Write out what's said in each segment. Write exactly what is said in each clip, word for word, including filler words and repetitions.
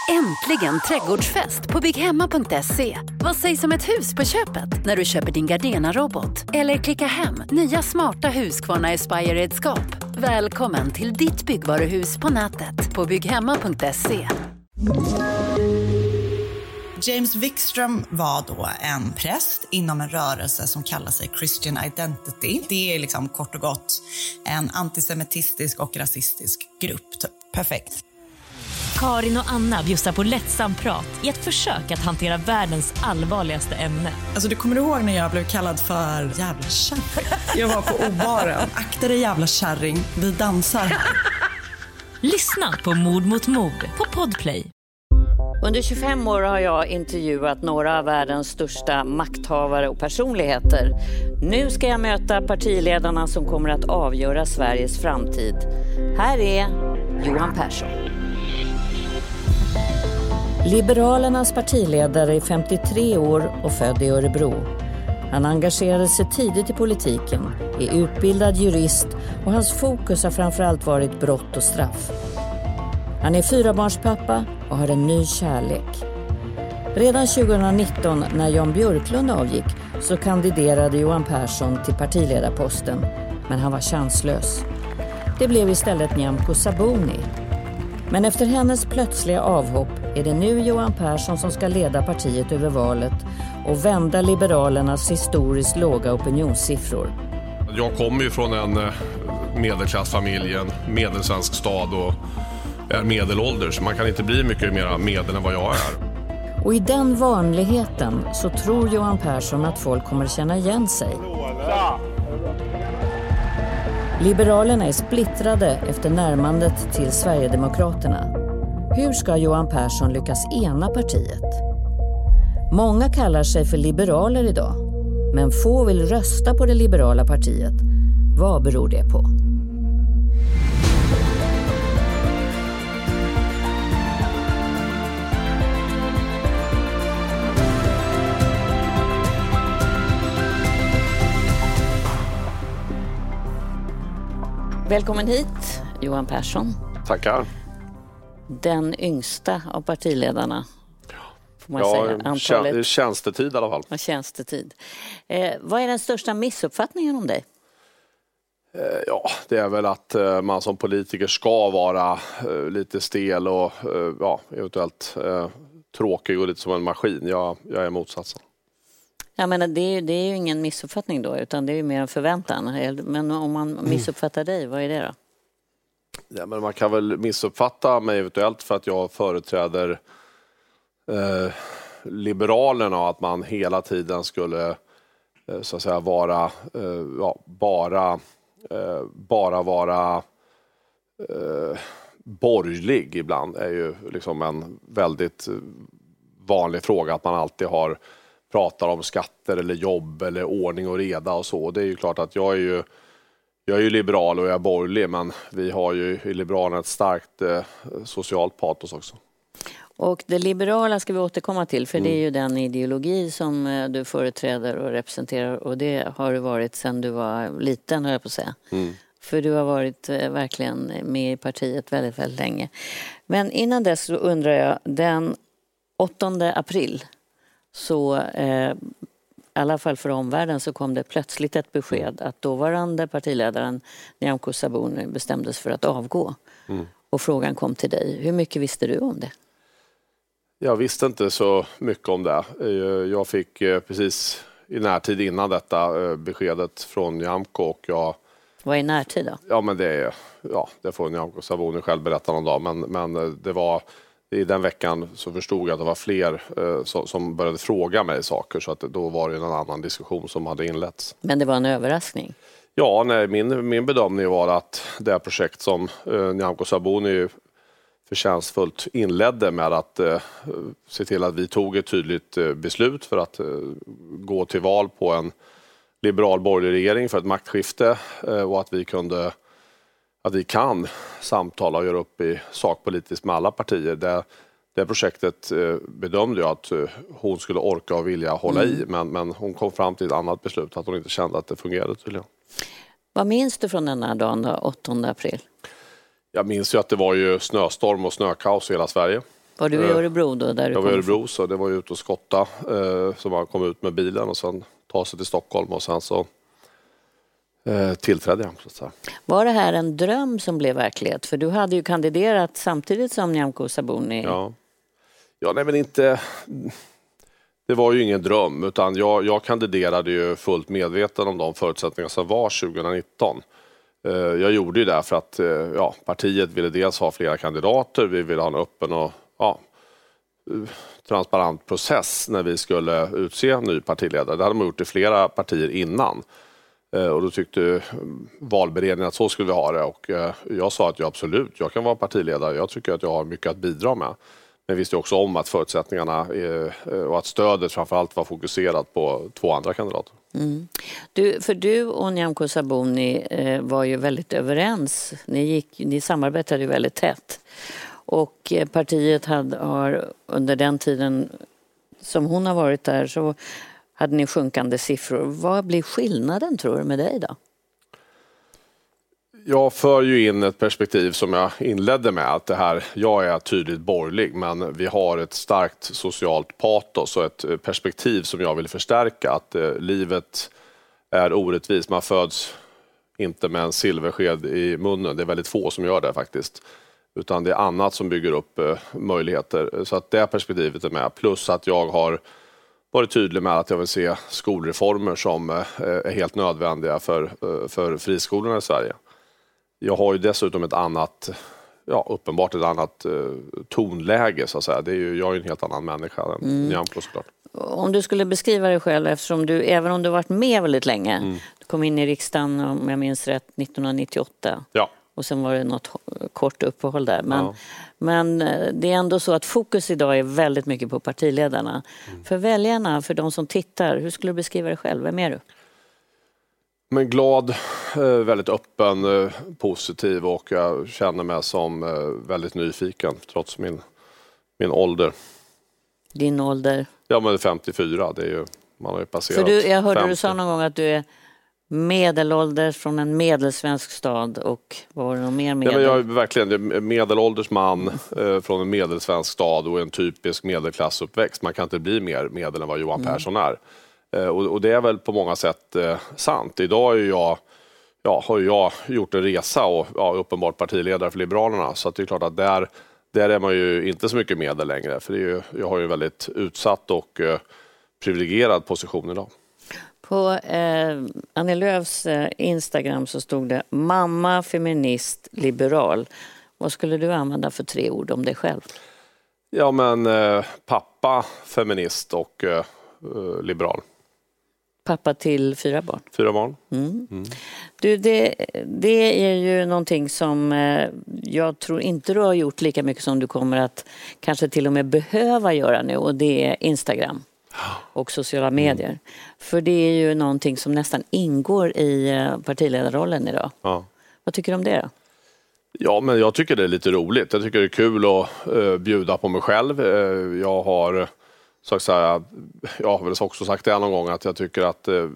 Äntligen trädgårdsfest på bygghemma punkt se. Vad sägs om ett hus på köpet när du köper din Gardena-robot? Eller klicka hem nya smarta Husqvarna Aspire-redskap. Välkommen till ditt byggvaruhus på nätet på bygghemma punkt se. James Wikström var då en präst inom en rörelse som kallar sig Christian Identity. Det är liksom kort och gott en antisemitistisk och rasistisk grupp. Typ. Perfekt. Karin och Anna bjussar på lättsam prat i ett försök att hantera världens allvarligaste ämne. Alltså du kommer ihåg när jag blev kallad för jävla kärring? Jag var på O-baren. Akta dig jävla kärring, vi dansar. Lyssna på Mord mot mord på Podplay. Under tjugofem år har jag intervjuat några av världens största makthavare och personligheter. Nu ska jag möta partiledarna som kommer att avgöra Sveriges framtid. Här är Johan Persson. Liberalernas partiledare är femtiotre år och född i Örebro. Han engagerade sig tidigt i politiken, är utbildad jurist och hans fokus har framförallt varit brott och straff. Han är fyrabarnspappa och har en ny kärlek. Redan tjugonitton när Jan Björklund avgick så kandiderade Johan Persson till partiledarposten, men han var chanslös. Det blev istället Nyamko Sabuni. Men efter hennes plötsliga avhopp är det nu Johan Persson som ska leda partiet över valet och vända Liberalernas historiskt låga opinionssiffror. Jag kommer ju från en medelklassfamilj, en medelsvensk stad och är medelålder, så man kan inte bli mycket mer medel än vad jag är. Och i den vanligheten så tror Johan Persson att folk kommer känna igen sig. Liberalerna är splittrade efter närmandet till Sverigedemokraterna. Hur ska Johan Persson lyckas ena partiet? Många kallar sig för liberaler idag, men få vill rösta på det liberala partiet. Vad beror det på? Välkommen hit, Johan Persson. Tackar. Den yngsta av partiledarna. Får man ja, säga. Antalet... tjän- tjänstetid i alla fall. Ja, tjänstetid. Eh, vad är den största missuppfattningen om dig? Eh, ja, det är väl att eh, man som politiker ska vara eh, lite stel och eh, ja, eventuellt eh, tråkig och lite som en maskin. Jag, jag är motsatsen. Jag menar, det är, ju, det är ju ingen missuppfattning då, utan det är ju mer en förväntan. Men om man missuppfattar dig, vad är det då? Ja, men man kan väl missuppfatta mig eventuellt för att jag företräder eh, Liberalerna och att man hela tiden skulle eh, så att säga vara eh, ja, bara eh, bara vara eh, borgerlig ibland är ju liksom en väldigt vanlig fråga, att man alltid har pratar om skatter eller jobb eller ordning och reda och så. Det är ju klart att jag är ju jag är ju liberal och jag är borgerlig, men vi har ju i Liberalerna ett starkt eh, socialt patos också. Och det liberala ska vi återkomma till, för mm. det är ju den ideologi som eh, du företräder och representerar, och det har du varit sedan du var liten, höll jag på att säga. Mm. För du har varit eh, verkligen med i partiet väldigt, väldigt länge. Men innan dess så undrar jag, den åttonde april så eh, i alla fall för omvärlden så kom det plötsligt ett besked att dåvarande partiledaren Nyamko Sabuni bestämdes för att avgå. Mm. Och frågan kom till dig. Hur mycket visste du om det? Jag visste inte så mycket om det. Jag fick precis i närtid innan detta beskedet från Nyamko, och jag... Vad är närtid då? Ja, men det är, ja, det får Nyamko Sabuni själv berätta någon dag, men, men det var... I den veckan så förstod jag att det var fler eh, som, som började fråga mig saker, så att då var det en annan diskussion som hade inletts. Men det var en överraskning? Ja, nej, min, min bedömning var att det projekt som eh, Nyamko Sabuni förtjänstfullt inledde med att eh, se till att vi tog ett tydligt eh, beslut för att eh, gå till val på en liberal borgerlig regering för ett maktskifte, eh, och att vi kunde att vi kan samtala och göra upp i sakpolitiskt med alla partier. Det, det projektet eh, bedömde jag att eh, hon skulle orka och vilja hålla mm. i, men, men hon kom fram till ett annat beslut, att hon inte kände att det fungerade tydligen. Vad minns du från den här dagen då, åttonde april? Jag minns ju att det var ju snöstorm och snökaos i hela Sverige. Var du i Örebro då? Där du jag var i kom Örebro, så det var ju ut och skotta. Eh, så man kom ut med bilen och sen ta sig till Stockholm och sen så eh, tillträdde jag. Så att säga. Var det här en dröm som blev verklighet? För du hade ju kandiderat samtidigt som Nyamko Sabuni. Ja, ja nej men inte... Det var ju ingen dröm, utan jag, jag kandiderade ju fullt medveten om de förutsättningar som var tjugonitton. Jag gjorde ju det för att ja, partiet ville dels ha flera kandidater, vi ville ha en öppen och ja, transparent process när vi skulle utse en ny partiledare. Det hade man gjort i flera partier innan. Och då tyckte valberedningen att så skulle vi ha det. Och jag sa att jag absolut, jag kan vara partiledare. Jag tycker att jag har mycket att bidra med. Men visste också om att förutsättningarna och att stödet framförallt var fokuserat på två andra kandidater. Mm. Du, för du och Nyamko Sabuni eh, var ju väldigt överens. Ni, gick, ni samarbetade ju väldigt tätt. Och eh, partiet hade, har under den tiden som hon har varit där så hade ni sjunkande siffror. Vad blir skillnaden tror du med dig då? Jag för ju in ett perspektiv som jag inledde med, att det här, jag är tydligt borgerlig, men vi har ett starkt socialt patos och ett perspektiv som jag vill förstärka, att eh, livet är orättvist. Man föds inte med en silversked i munnen, det är väldigt få som gör det faktiskt, utan det är annat som bygger upp eh, möjligheter. Så att det perspektivet är med, plus att jag har varit tydlig med att jag vill se skolreformer som eh, är helt nödvändiga för, eh, för friskolorna i Sverige. Jag har ju dessutom ett annat, ja uppenbart ett annat eh, tonläge så att säga. Det är ju, jag är ju en helt annan människa än mm. Nyamko såklart. Om du skulle beskriva dig själv, eftersom du, även om du varit med väldigt länge, mm. du kom in i riksdagen om jag minns rätt nittonhundranittioåtta. Ja. Och sen var det något kort uppehåll där. Men, ja. men det är ändå så att fokus idag är väldigt mycket på partiledarna. Mm. För väljarna, för de som tittar, hur skulle du beskriva dig själv? Vem är du? Men glad, väldigt öppen, positiv och jag känner mig som väldigt nyfiken trots min, min ålder. Din ålder? Ja, men femtiofyra, det är ju, man har ju passerat För du, jag hörde femtio. Du sa någon gång att du är medelålders från en medelsvensk stad och vad var det någon mer medel? Ja, men jag är verkligen medelålders man eh, från en medelsvensk stad och en typisk medelklassuppväxt. Man kan inte bli mer medel än vad Johan mm. Persson är. Eh, och, och det är väl på många sätt eh, sant. Idag är jag, ja, har jag gjort en resa och ja, uppenbart partiledare för Liberalerna. Så att det är klart att där, där är man ju inte så mycket medel längre. För det är ju, jag har ju en väldigt utsatt och eh, privilegierad position idag. På eh, Annie Lööfs eh, Instagram så stod det mamma, feminist, liberal. Vad skulle du använda för tre ord om dig själv? Ja men eh, pappa, feminist och eh, liberal. Pappa till fyra barn? Fyra barn. Mm. Mm. Du, det, det är ju någonting som eh, jag tror inte du har gjort lika mycket som du kommer att kanske till och med behöva göra nu, och det är Instagram. Och sociala medier. Mm. För det är ju någonting som nästan ingår i partiledarrollen idag. Ja. Vad tycker du om det då? Ja, men jag tycker det är lite roligt. Jag tycker det är kul att uh, bjuda på mig själv. Uh, jag har så att säga, jag har väl också sagt det någon gång att jag tycker att uh,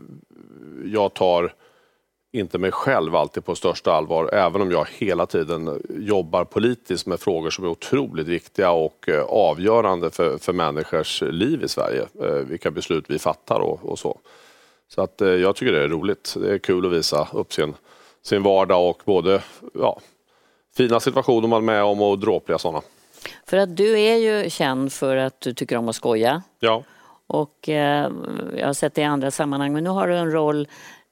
jag tar inte mig själv alltid på största allvar, även om jag hela tiden jobbar politiskt med frågor som är otroligt viktiga och eh, avgörande för, för människors liv i Sverige. Eh, vilka beslut vi fattar och, och så. Så att eh, jag tycker det är roligt. Det är kul att visa upp sin, sin vardag och både ja, fina situationer man är med om och dråpliga sådana. För att du är ju känd för att du tycker om att skoja. Ja. Och eh, jag har sett det i andra sammanhang, men nu har du en roll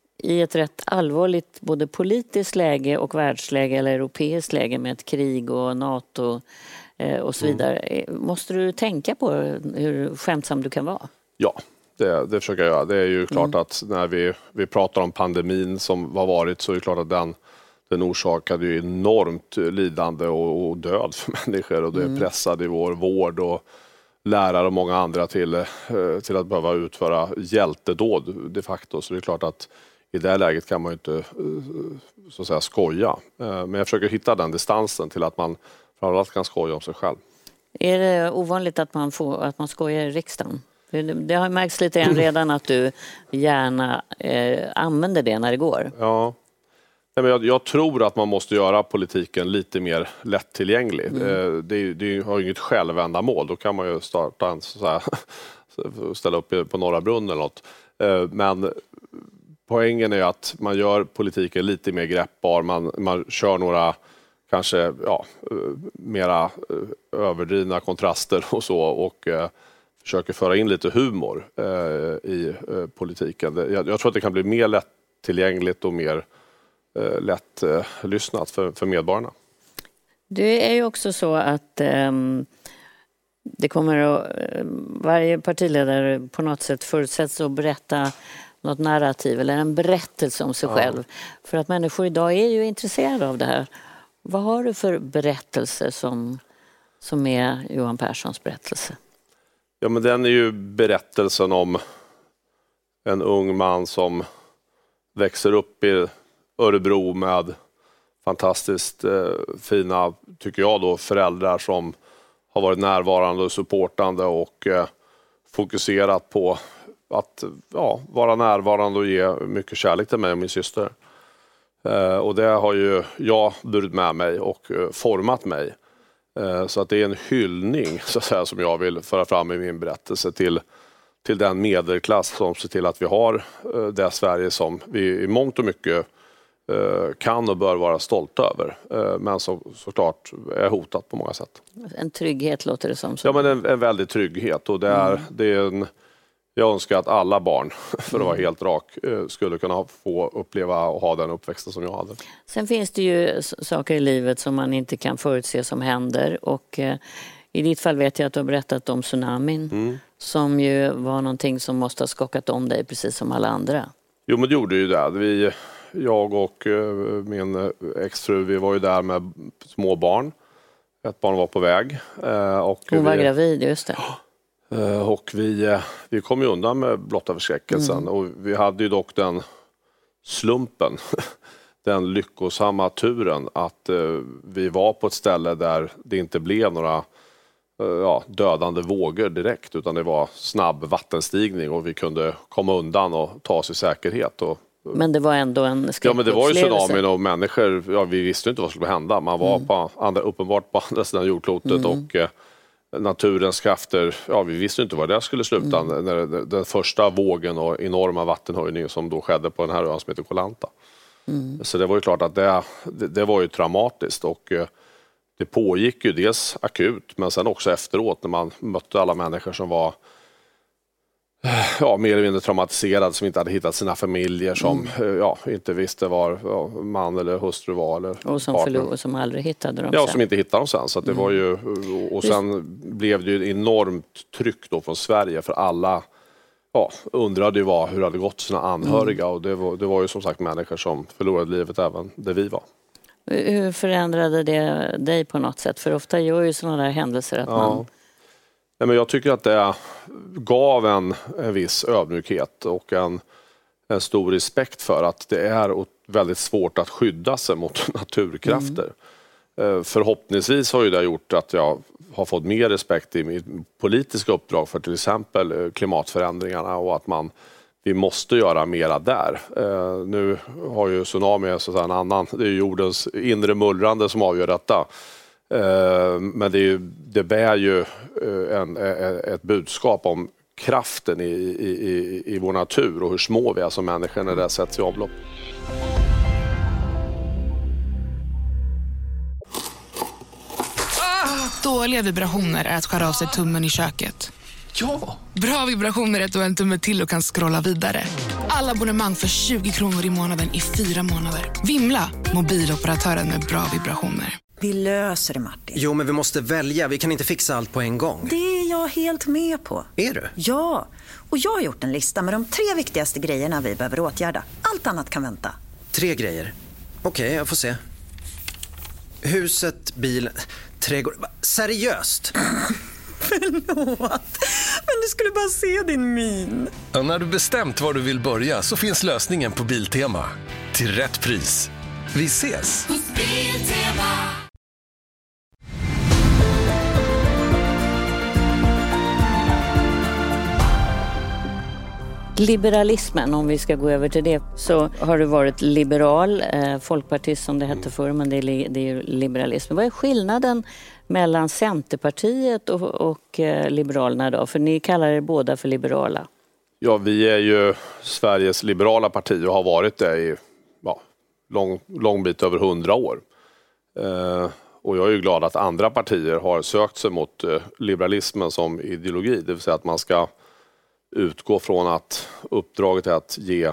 i ett rätt allvarligt både politiskt läge och världsläge eller europeiskt läge med ett krig och NATO eh, och så vidare. Mm. Måste du tänka på hur skämtsam du kan vara? Ja, det, det försöker jag göra. Det är ju klart mm. att när vi, vi pratar om pandemin som har varit, så är det klart att den, den orsakade ju enormt lidande och, och död för människor, och det mm. pressade i vår vård och lärare och många andra till, till att behöva utföra hjältedåd de facto. Så det är klart att i det här läget kan man ju inte så att säga skoja. Men jag försöker hitta den distansen till att man framförallt kan skoja om sig själv. Är det ovanligt att man, får, att man skojar i riksdagen? Det har märkts lite än redan att du gärna eh, använder det när det går. Ja, Jag, jag tror att man måste göra politiken lite mer lättillgänglig. Mm. Det, det har ju inget självändamål. Då kan man ju starta en så här, ställa upp på Norra Brunn eller något. Men poängen är att man gör politiken lite mer greppbar. Man, man kör några kanske ja, mera överdrivna kontraster och så och eh, försöker föra in lite humor eh, i eh, politiken. Jag, jag tror att det kan bli mer lättillgängligt och mer eh, lätt eh, lyssnat för, för medborgarna. Det är ju också så att eh, det kommer att, eh, varje partiledare på något sätt förutsätts att berätta något narrativ eller en berättelse om sig ja. själv. För att människor idag är ju intresserade av det här. Vad har du för berättelse som, som är Johan Perssons berättelse? Ja, men den är ju berättelsen om en ung man som växer upp i Örebro med fantastiskt eh, fina, tycker jag då, föräldrar som har varit närvarande och supportande och eh, fokuserat på att ja, vara närvarande och ge mycket kärlek till mig och min syster. Uh, och det har ju jag burit med mig och uh, format mig. Uh, så att det är en hyllning så att säga, som jag vill föra fram i min berättelse till, till den medelklass som ser till att vi har uh, det Sverige som vi i mångt och mycket uh, kan och bör vara stolta över. Uh, men som såklart är hotat på många sätt. En trygghet låter det som. Ja, men en, en väldig trygghet. Och det är, mm. det är en... Jag önskar att alla barn, för att vara helt rak, skulle kunna få uppleva och ha den uppväxten som jag hade. Sen finns det ju saker i livet som man inte kan förutse som händer. Och eh, i ditt fall vet jag att du har berättat om tsunamin. Mm. Som ju var någonting som måste ha skakat om dig precis som alla andra. Jo, men det gjorde ju det. Vi, jag och eh, min exfru, vi var ju där med små barn. Ett barn var på väg. Eh, och Hon var vi, gravid, just det. Uh, och vi, uh, vi kom ju undan med blotta förskräckelsen. Mm. Och vi hade ju dock den slumpen, den lyckosamma turen att uh, vi var på ett ställe där det inte blev några uh, ja, dödande vågor direkt, utan det var snabb vattenstigning och vi kunde komma undan och ta oss i säkerhet. Och, uh, men det var ändå en ja, men det var ju tsunamin och människor, ja, vi visste inte vad som skulle hända. Man var mm. på andra, uppenbart på andra sidan jordklotet mm. och uh, naturens krafter, ja, vi visste inte vad det skulle sluta mm. när den, den första vågen och enorma vattenhöjningen som då skedde på den här ön som heter Koh Lanta. Mm. Så det var ju klart att det, det, det var ju traumatiskt och eh, det pågick ju dels akut men sen också efteråt när man mötte alla människor som var ja, mer eller mindre traumatiserade, som inte hade hittat sina familjer, som mm. ja, inte visste var ja, man eller hustru var. Eller och som, förlor, som aldrig hittade dem ja, sen. som inte hittade dem sen. Så att det mm. var ju, och sen Just... blev det ju ett enormt tryck då från Sverige, för alla ja, undrade ju vad, hur det hade gått sina anhöriga. Mm. Och det var, det var ju som sagt människor som förlorade livet även där vi var. Hur förändrade det dig på något sätt? För ofta gör ju sådana där händelser att ja. man... Nej, men jag tycker att det gav en, en viss ödmjukhet och en, en stor respekt för att det är väldigt svårt att skydda sig mot naturkrafter. Mm. Förhoppningsvis har ju det gjort att jag har fått mer respekt i mitt politiska uppdrag för till exempel klimatförändringarna och att man, vi måste göra mera där. Nu har ju tsunami så att säga en annan, det är jordens inre mullrande som avgör detta. Men det, är ju, det bär ju en, ett budskap om kraften i, i, i vår natur och hur små vi är som människor när det sätts i omlopp. Ah, dåliga vibrationer är att skära av sig tummen i köket. Ja! Bra vibrationer är att du har en tumme till och kan scrolla vidare. Alla abonnemang för tjugo kronor i månaden i fyra månader. Vimla! Mobiloperatören med bra vibrationer. Vi löser det, Martin. Jo, men vi måste välja. Vi kan inte fixa allt på en gång. Det är jag helt med på. Är du? Ja, och jag har gjort en lista med de tre viktigaste grejerna vi behöver åtgärda. Allt annat kan vänta. Tre grejer? Okej, okay, jag får se. Huset, bilen, trädgård... Seriöst? Förlåt, men du skulle bara se din min. Ja, när du bestämt var du vill börja så finns lösningen på Biltema. Till rätt pris. Vi ses! Hos Biltema. Liberalismen, om vi ska gå över till det, så har du varit liberal, eh, folkpartist som det hette förr, men det är, li- det är ju liberalism. Vad är skillnaden mellan Centerpartiet och, och eh, Liberalerna då? För ni kallar er båda för liberala. Ja, vi är ju Sveriges liberala parti och har varit det i ja, lång, lång bit över hundra år. Eh, och jag är ju glad att andra partier har sökt sig mot eh, liberalismen som ideologi. Det vill säga att man ska utgå från att uppdraget är att ge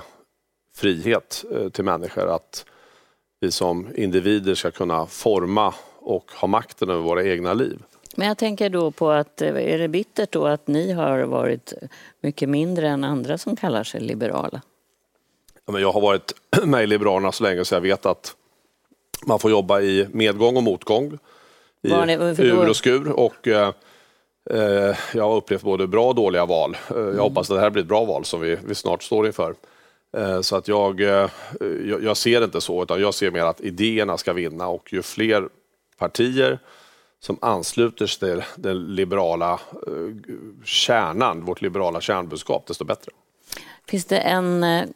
frihet eh, till människor. Att vi som individer ska kunna forma och ha makten över våra egna liv. Men jag tänker då på att, är det bittert då att ni har varit mycket mindre än andra som kallar sig liberala? Ja, men jag har varit med i Liberalerna så länge så jag vet att man får jobba i medgång och motgång. I ur och skur. Och eh, eh, jag har upplevt både bra och dåliga val. Eh, jag mm. hoppas att det här blir ett bra val som vi, vi snart står inför. Eh, så att jag, eh, jag, jag ser inte så, utan jag ser mer att idéerna ska vinna. Och ju fler partier som ansluter sig till den liberala eh, kärnan, vårt liberala kärnbudskap, desto bättre. Finns det en eh,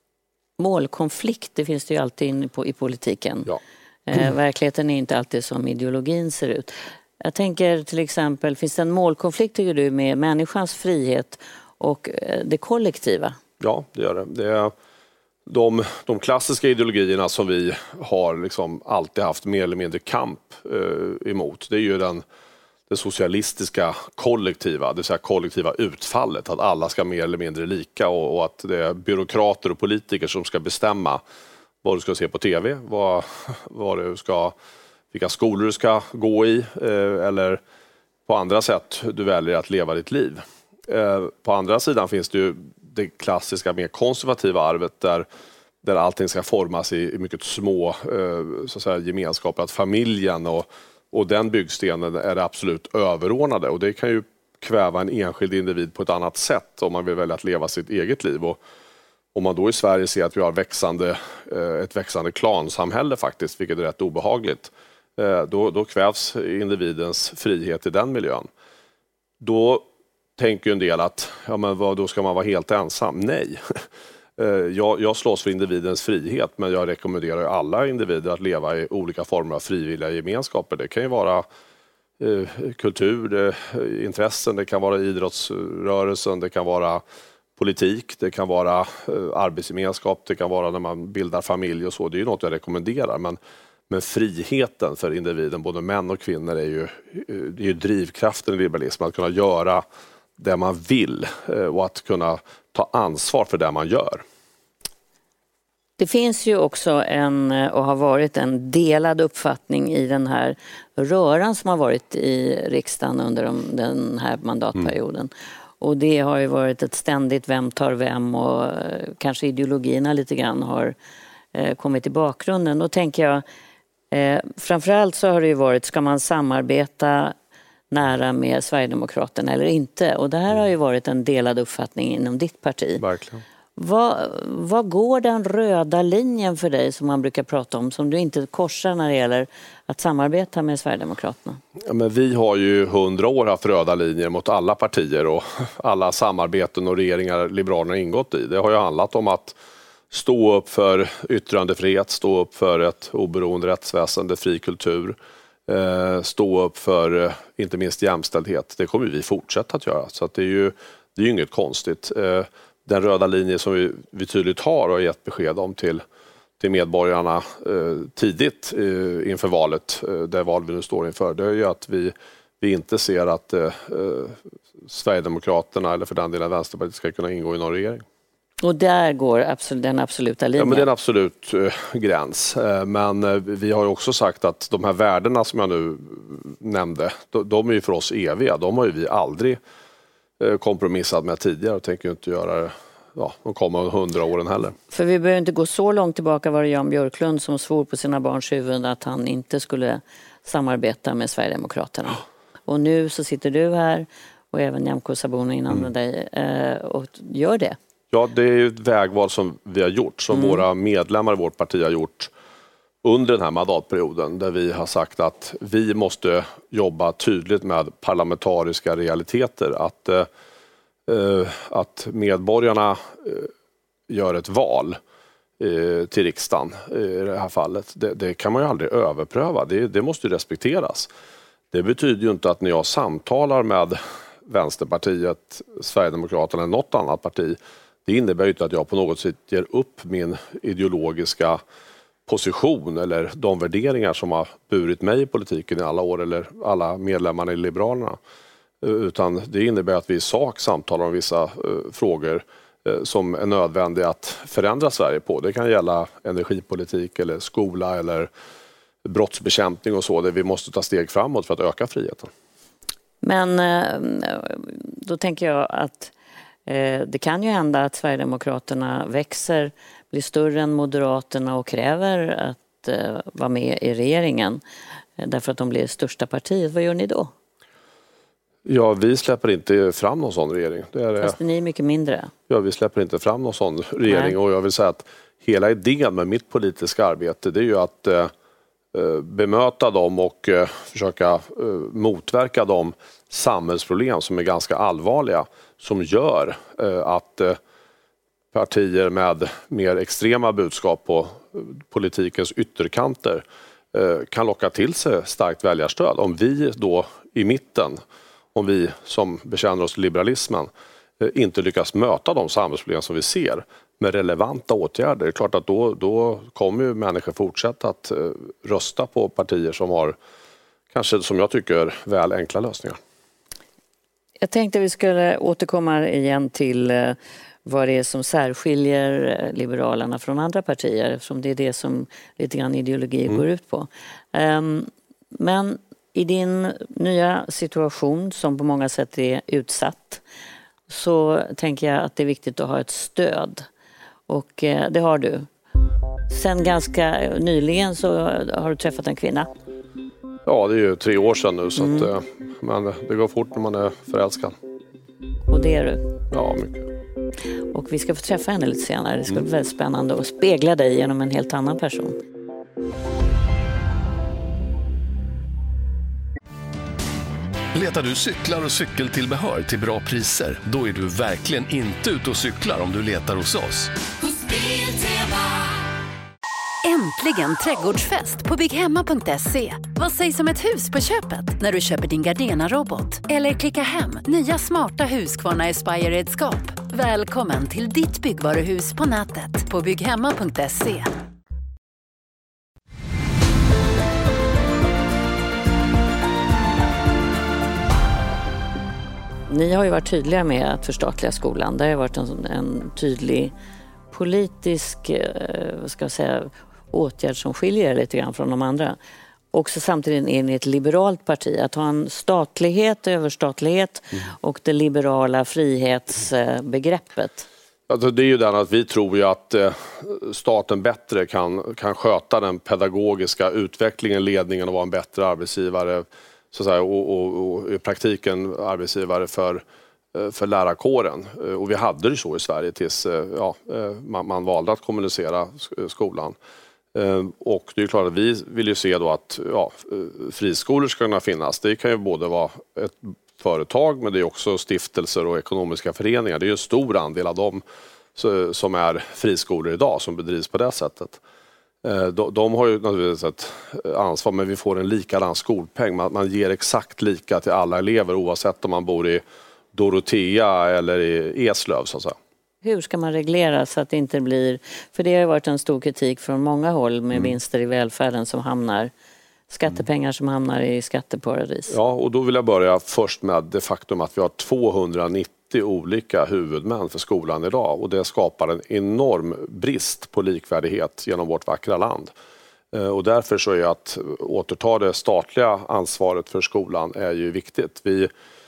målkonflikt? Det finns det ju alltid på, i politiken. Ja. Eh, verkligheten är inte alltid som ideologin ser ut. Jag tänker till exempel, finns det en målkonflikt tycker du med människans frihet och eh, det kollektiva? Ja, det gör det. Det är de, de klassiska ideologierna som vi har liksom alltid haft mer eller mindre kamp eh, emot. Det är ju den, det socialistiska kollektiva, det vill säga kollektiva utfallet. Att alla ska mer eller mindre lika och, och att det är byråkrater och politiker som ska bestämma vad du ska se på tv, vad, vad du ska, vilka skolor du ska gå i eh, eller på andra sätt du väljer att leva ditt liv. Eh, på andra sidan finns det ju det klassiska mer konservativa arvet där, där allting ska formas i, i mycket små eh, så att säga, gemenskaper. Att familjen och, och den byggstenen är det absolut överordnade. Och det kan ju kväva en enskild individ på ett annat sätt om man vill välja att leva sitt eget liv. Och om man då i Sverige ser att vi har växande, eh, ett växande klansamhälle faktiskt, vilket är rätt obehagligt, eh, då, då kvävs individens frihet i den miljön. Då tänker en del att ja, men vad, då ska man vara helt ensam. Nej. jag, jag slåss för individens frihet, men jag rekommenderar alla individer att leva i olika former av frivilliga gemenskaper. Det kan ju vara eh, kultur, det, intressen, det kan vara idrottsrörelsen, det kan vara politik, det kan vara eh, arbetsgemenskap, det kan vara när man bildar familj och så. Det är ju något jag rekommenderar, men Men friheten för individen, både män och kvinnor, är ju, det är ju drivkraften i liberalismen. Att kunna göra det man vill och att kunna ta ansvar för det man gör. Det finns ju också en, och har varit en delad uppfattning i den här röran som har varit i riksdagen under de, den här mandatperioden. Mm. Och det har ju varit ett ständigt vem tar vem och kanske ideologierna lite grann har eh, kommit i bakgrunden. Då tänker jag, eh, framförallt så har det ju varit, ska man samarbeta nära med Sverigedemokraterna eller inte? Och det här har ju varit en delad uppfattning inom ditt parti. Verkligen. Vad, vad går den röda linjen för dig som man brukar prata om, som du inte korsar när det gäller att samarbeta med Sverigedemokraterna? Ja, men vi har ju hundra år haft röda linjer mot alla partier och alla samarbeten och regeringar Liberalerna ingått i. Det har ju handlat om att stå upp för yttrandefrihet, stå upp för ett oberoende rättsväsende, fri kultur, eh, stå upp för eh, inte minst jämställdhet. Det kommer vi fortsätta att göra, så att det är ju det är ju inget konstigt. Eh, Den röda linje som vi, vi tydligt har och gett besked om till, till medborgarna eh, tidigt eh, inför valet, eh, det val vi nu står inför, det är ju att vi, vi inte ser att eh, Sverigedemokraterna eller för den delen Vänsterpartiet ska kunna ingå i någon regering. Och där går absolut, den absoluta linjen? Ja, men det är en absolut eh, gräns. Eh, men eh, vi har ju också sagt att de här värdena som jag nu nämnde, de, de är ju för oss eviga. De har ju vi aldrig kompromissat med tidigare och tänker ju inte göra det ja, de kommande hundra åren heller. För vi behöver inte gå så långt tillbaka, var det Jan Björklund som svor på sina barns huvud att han inte skulle samarbeta med Sverigedemokraterna. Och nu så sitter du här och även Nyamko Sabuni innan mm. med dig och gör det. Ja, det är ju ett vägval som vi har gjort, som mm. våra medlemmar i vårt parti har gjort under den här mandatperioden, där vi har sagt att vi måste jobba tydligt med parlamentariska realiteter. Att eh, eh, att medborgarna eh, gör ett val eh, till riksdagen i det här fallet. Det, det kan man ju aldrig överpröva. Det, det måste ju respekteras. Det betyder ju inte att när jag samtalar med Vänsterpartiet, Sverigedemokraterna eller något annat parti, det innebär ju inte att jag på något sätt ger upp min ideologiska position eller de värderingar som har burit mig i politiken i alla år eller alla medlemmarna i Liberalerna. Utan det innebär att vi i sak samtalar om vissa uh, frågor uh, som är nödvändiga att förändra Sverige på. Det kan gälla energipolitik eller skola eller brottsbekämpning och så, där vi måste ta steg framåt för att öka friheten. Men då tänker jag att det kan ju hända att Sverigedemokraterna växer, blir större än Moderaterna och kräver att vara med i regeringen därför att de blir största partiet. Vad gör ni då? Ja, vi släpper inte fram någon sån regering. Det är, Fast ni är mycket mindre. Ja, vi släpper inte fram någon sån regering. Nej. Och jag vill säga att hela idén med mitt politiska arbete, det är ju att eh, bemöta dem och eh, försöka eh, motverka de samhällsproblem som är ganska allvarliga, som gör eh, att eh, partier med mer extrema budskap på politikens ytterkanter eh, kan locka till sig starkt väljarstöd. Om vi då i mitten, om vi som bekänner oss till liberalismen eh, inte lyckas möta de samhällsproblem som vi ser med relevanta åtgärder, det är klart att då, då kommer ju människor fortsätta att eh, rösta på partier som har, kanske som jag tycker, väl enkla lösningar. Jag tänkte vi skulle återkomma igen till eh, vad det är som särskiljer Liberalerna från andra partier, eftersom det är det som lite grann ideologi mm. går ut på. Um, men i din nya situation, som på många sätt är utsatt, så tänker jag att det är viktigt att ha ett stöd. Och eh, det har du. Sen ganska nyligen så har du träffat en kvinna. Ja, det är ju tre år sedan nu, så mm. att, eh, men det går fort när man är förälskad. Och det är du? Ja, mycket. Och vi ska få träffa henne lite senare. Det ska mm. bli väldigt spännande att spegla dig genom en helt annan person. Letar du cyklar och cykeltillbehör till bra priser? Då är du verkligen inte ute och cyklar om du letar hos oss. Äntligen trädgårdsfest på bygghemma punkt se. Vad sägs om ett hus på köpet när du köper din Gardena-robot? Eller klicka hem nya smarta Husqvarna Aspire-redskap. Välkommen till ditt byggvaruhus på nätet på bygghemma punkt se. Ni har ju varit tydliga med att förstatliga skolan. Det har varit en, en tydlig politisk eh, vad ska jag säga, åtgärd som skiljer lite grann från de andra. Också samtidigt är ni ett liberalt parti. Att ha en statlighet, överstatlighet mm. och det liberala frihetsbegreppet. Alltså det är ju den att vi tror ju att eh, staten bättre kan, kan sköta den pedagogiska utvecklingen, ledningen och vara en bättre arbetsgivare, så att säga, och, och, och i praktiken arbetsgivare för, för lärarkåren. Och vi hade det så i Sverige tills ja, man, man valde att kommunicera skolan. Och det är klart att vi vill ju se då att ja, friskolor ska kunna finnas. Det kan ju både vara ett företag, men det är också stiftelser och ekonomiska föreningar. Det är ju en stor andel av dem som är friskolor idag som bedrivs på det sättet. De, de har ju naturligtvis ett ansvar, men vi får en likadan skolpeng. Man, man ger exakt lika till alla elever oavsett om man bor i Dorotea eller i Eslöv, så att säga. Hur ska man reglera så att det inte blir... För det har ju varit en stor kritik från många håll med mm. vinster i välfärden som hamnar... Skattepengar som hamnar i skatteparadis. Ja, och då vill jag börja först med det faktum att vi har tvåhundranittio olika huvudmän för skolan idag. Och det skapar en enorm brist på likvärdighet genom vårt vackra land. Och därför så är att återta det statliga ansvaret för skolan är ju viktigt. Vi,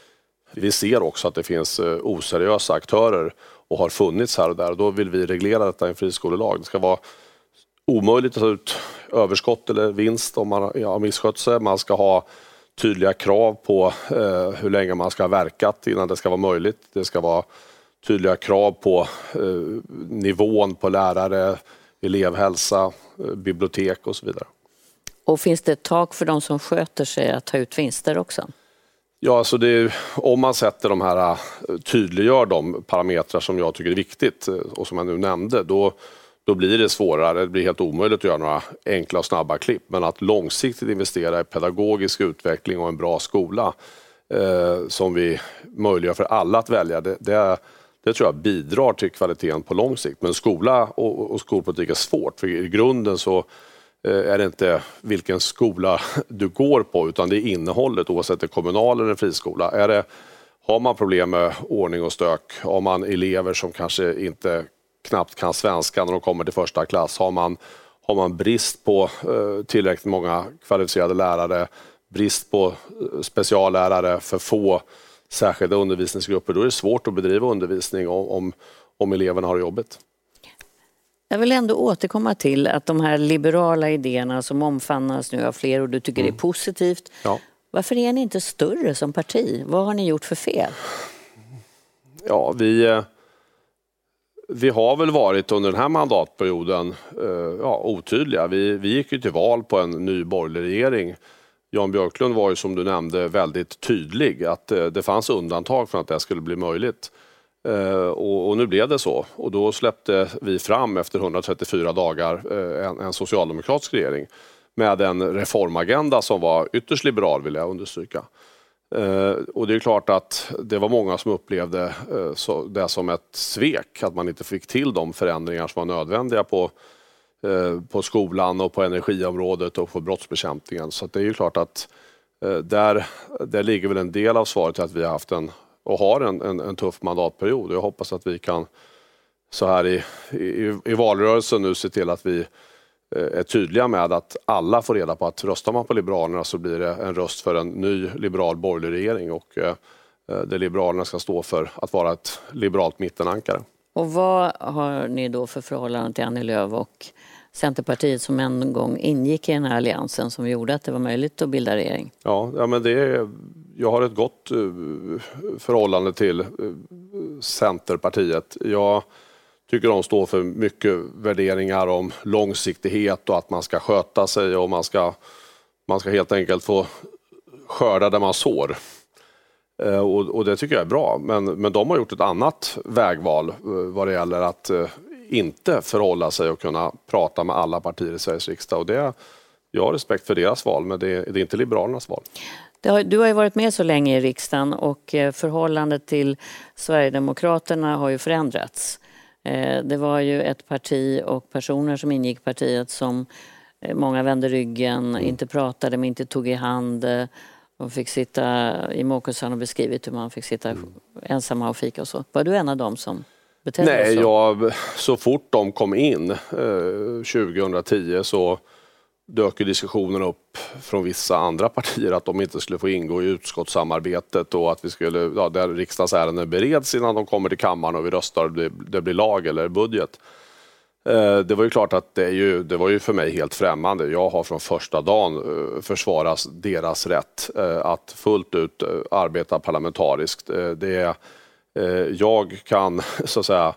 vi ser också att det finns oseriösa aktörer och har funnits här och där. Och då vill vi reglera detta i en friskolelag. Det ska vara omöjligt att ta ut överskott eller vinst om man har misskött sig. Man ska ha tydliga krav på eh, hur länge man ska ha verkat innan det ska vara möjligt. Det ska vara tydliga krav på eh, nivån på lärare, elevhälsa, eh, bibliotek och så vidare. Och finns det ett tak för de som sköter sig att ta ut vinster också? Ja, alltså det, om man sätter de här, tydliggör de parametrar som jag tycker är viktigt och som jag nu nämnde, då, då blir det svårare. Det blir helt omöjligt att göra några enkla och snabba klipp. Men att långsiktigt investera i pedagogisk utveckling och en bra skola eh, som vi möjliggör för alla att välja, det, det, det tror jag bidrar till kvaliteten på lång sikt. Men skola och, och skolpolitik är svårt, för i grunden så är det inte vilken skola du går på, utan det är innehållet, oavsett det är kommunal eller en friskola. Är det, har man problem med ordning och stök, har man elever som kanske inte knappt kan svenska när de kommer till första klass, har man, har man brist på eh, tillräckligt många kvalificerade lärare, brist på eh, speciallärare, för få särskilda undervisningsgrupper, då är det svårt att bedriva undervisning om, om, om eleverna har jobbet. Jag vill ändå återkomma till att de här liberala idéerna som omfamnas nu av fler och du tycker mm. är positivt. Ja. Varför är ni inte större som parti? Vad har ni gjort för fel? Ja, vi, vi har väl varit under den här mandatperioden ja, otydliga. Vi, vi gick ju till val på en ny borgerlig regering. Jan Björklund var ju, som du nämnde, väldigt tydlig att det fanns undantag för att det skulle bli möjligt. Uh, och, och nu blev det så, och då släppte vi fram efter hundratrettiofyra dagar uh, en, en socialdemokratisk regering med en reformagenda som var ytterst liberal, vill jag understryka. Uh, och det är klart att det var många som upplevde uh, så, det som ett svek, att man inte fick till de förändringar som var nödvändiga på, uh, på skolan och på energiområdet och på brottsbekämpningen. Så att det är ju klart att uh, där, där ligger väl en del av svaret till att vi har haft en och har en, en, en tuff mandatperiod. Jag hoppas att vi kan så här i, i, i valrörelsen nu se till att vi eh, är tydliga med att alla får reda på att röstar man på Liberalerna så blir det en röst för en ny liberal borgerlig regering, och eh, det Liberalerna ska stå för att vara ett liberalt mittenankare. Och vad har ni då för förhållande till Annie Lööf och Centerpartiet som en gång ingick i den här alliansen som gjorde att det var möjligt att bilda regering? Ja, ja men det är, jag har ett gott förhållande till Centerpartiet. Jag tycker de står för mycket värderingar om långsiktighet och att man ska sköta sig och man ska, man ska helt enkelt få skörda där man sår. Och, och det tycker jag är bra. Men, men de har gjort ett annat vägval vad det gäller att inte förhålla sig och kunna prata med alla partier i Sveriges riksdag. Och det, jag har respekt för deras val, men det, det är inte Liberalernas val. Har, du har ju varit med så länge i riksdagen och förhållandet till Sverigedemokraterna har ju förändrats. Det var ju ett parti och personer som ingick i partiet som många vände ryggen, mm. inte pratade, men inte tog i hand. De fick sitta i Måkelsson och beskrivit hur man fick sitta mm. ensamma och fika och så. Var du en av dem som betedde Nej, så? jag, så fort de kom in eh, tjugohundratio så dök diskussionen upp från vissa andra partier att de inte skulle få ingå i utskottssamarbetet och att vi skulle, ja, där riksdagsärenden bereds innan de kommer till kammaren och vi röstar, det, det blir lag eller budget. Eh, det var ju klart att det, är ju, det var ju för mig helt främmande. Jag har från första dagen eh, försvarat deras rätt eh, att fullt ut eh, arbeta parlamentariskt. Eh, det är, eh, jag kan så att säga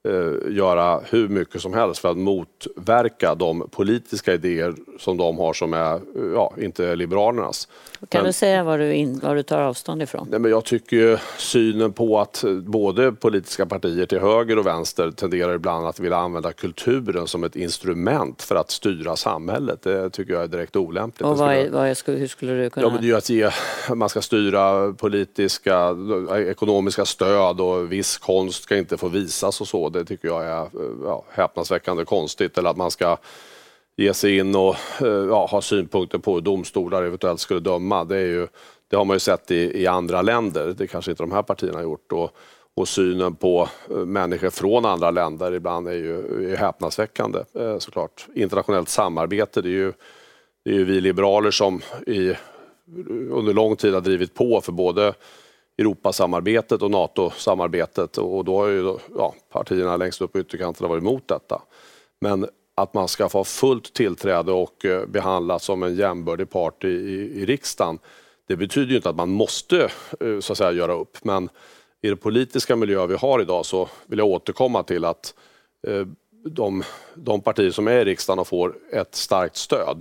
göra hur mycket som helst för att motverka de politiska idéer som de har som är, ja, inte Liberalernas. Kan men, du säga vad du, in, vad du tar avstånd ifrån? Nej, men jag tycker ju synen på att både politiska partier till höger och vänster tenderar ibland att vilja använda kulturen som ett instrument för att styra samhället. Det tycker jag är direkt olämpligt. Och vad är, vad är, hur skulle du kunna... Ja, men det är ju att ge, man ska styra politiska, ekonomiska stöd och viss konst ska inte få visas och så. Det tycker jag är ja, häpnadsväckande konstigt. Eller att man ska ge sig in och ja, ha synpunkter på hur domstolar eventuellt skulle döma. Det, är ju, det har man ju sett i, i andra länder. Det kanske inte de här partierna har gjort. Och, och synen på människor från andra länder ibland är ju är häpnadsväckande såklart. Internationellt samarbete, det är ju, det är ju vi liberaler som i, under lång tid har drivit på för både Europasamarbetet och NATO-samarbetet, och då har ju ja, partierna längst upp på ytterkanterna varit emot detta. Men att man ska få fullt tillträde och behandlas som en jämbördig part i, i, i riksdagen, det betyder ju inte att man måste så att säga göra upp. Men i det politiska miljö vi har idag så vill jag återkomma till att eh, de, de partier som är i riksdagen och får ett starkt stöd,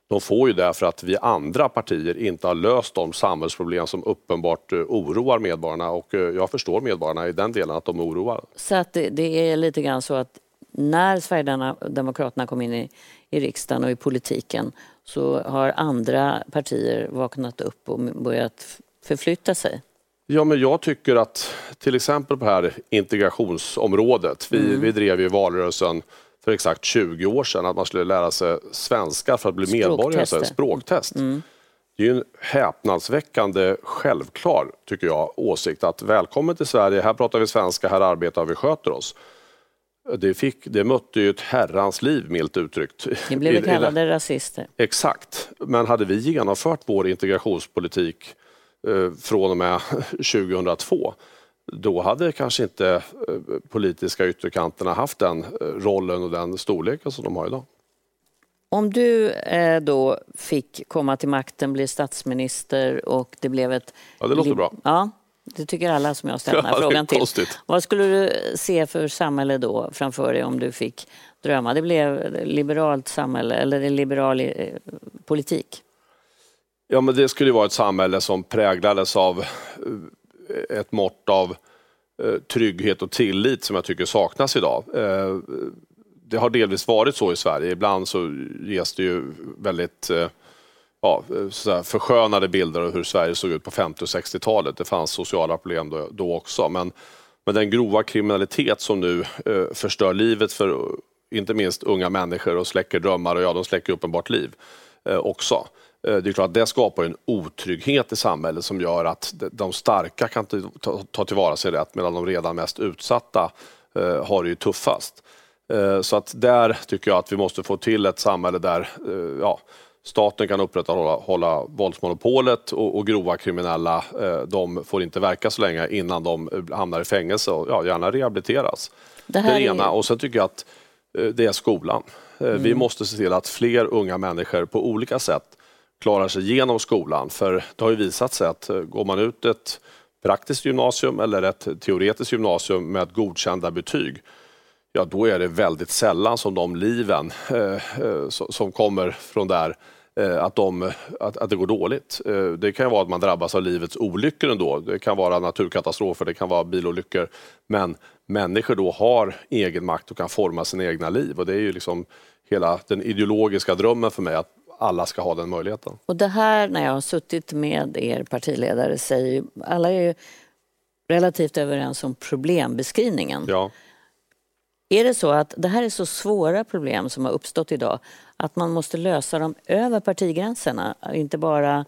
De får ju det för att vi andra partier inte har löst de samhällsproblem som uppenbart oroar medborgarna, och jag förstår medborgarna i den delen att de oroar. Så att det, det är lite grann så att när Sverigedemokraterna kom in i, i riksdagen och i politiken så har andra partier vaknat upp och börjat förflytta sig? Ja, men jag tycker att till exempel på det här integrationsområdet, vi, mm. vi drev ju valrörelsen för exakt tjugo år sedan att man skulle lära sig svenska för att bli medborgare. Så språktest. Mm. Det är ju en häpnadsväckande självklar, tycker jag, åsikt att välkommen till Sverige, här pratar vi svenska, här arbetar vi, sköter oss. Det, fick, det mötte ju ett herrans liv, milt uttryckt. Ni blev kallade rasister. Exakt, men hade vi genomfört vår integrationspolitik eh, från och med tjugohundratvå, då hade kanske inte eh, politiska ytterkanterna haft den eh, rollen och den storleken som de har idag. Om du eh, då fick komma till makten, bli statsminister och det blev ett... Ja, det låter bra. Ja, det tycker alla som jag ställer den här ja, frågan till. Konstigt. Vad skulle du se för samhälle då framför dig om du fick drömma? Det blev liberalt samhälle eller en liberal eh, politik? Ja, men det skulle ju vara ett samhälle som präglades av ett mått av eh, trygghet och tillit som jag tycker saknas idag. Eh, det har delvis varit så i Sverige. Ibland så ges det ju väldigt eh, ja, så här förskönade bilder av hur Sverige såg ut på femtio- och sextiotalet. Det fanns sociala problem då, då också. Men, men den grova kriminalitet som nu eh, förstör livet för inte minst unga människor och släcker drömmar, och ja, de släcker uppenbart liv eh, också. Det är klart att det skapar en otrygghet i samhället som gör att de starka kan ta, ta tillvara sig rätt medan de redan mest utsatta eh, har det ju tuffast. Eh, så att där tycker jag att vi måste få till ett samhälle där eh, ja, staten kan upprätthålla hålla våldsmonopolet och, och grova kriminella, eh, de får inte verka så länge innan de hamnar i fängelse och ja, gärna rehabiliteras. Det, här det ena. Är... Och sen tycker jag att eh, det är skolan. Eh, mm. Vi måste se till att fler unga människor på olika sätt klarar sig igenom skolan, för det har ju visat sig att går man ut ett praktiskt gymnasium eller ett teoretiskt gymnasium med godkända betyg, ja då är det väldigt sällan som de liven eh, som kommer från där eh, att, de, att, att det går dåligt. Eh, det kan vara att man drabbas av livets olyckor ändå, det kan vara naturkatastrofer, det kan vara bilolyckor, men människor då har egen makt och kan forma sina egna liv, och det är ju liksom hela den ideologiska drömmen för mig att alla ska ha den möjligheten. Och det här, när jag har suttit med er partiledare, säger ju, alla är ju relativt överens om problembeskrivningen. Ja. Är det så att det här är så svåra problem som har uppstått idag att man måste lösa dem över partigränserna? Inte bara